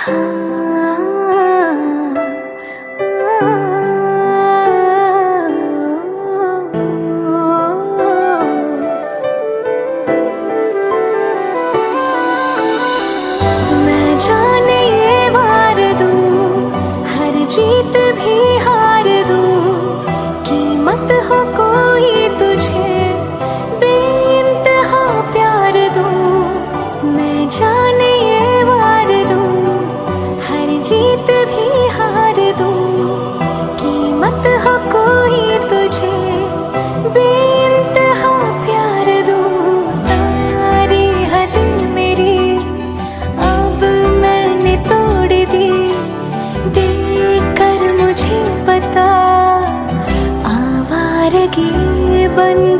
मैं जाने ये वार दूं, हर जीत भी हार दूं, कीमत हो कोई तुझे बेइंतहा प्यार दूं। मैं जाने ये वार दूं, हर जीत भी हार दूं, कीमत हो कोई तुझे बेइंतहा प्यार दूं। सारी हद मेरी अब मैंने तोड़ दी, देख कर मुझे पता आवारगी बन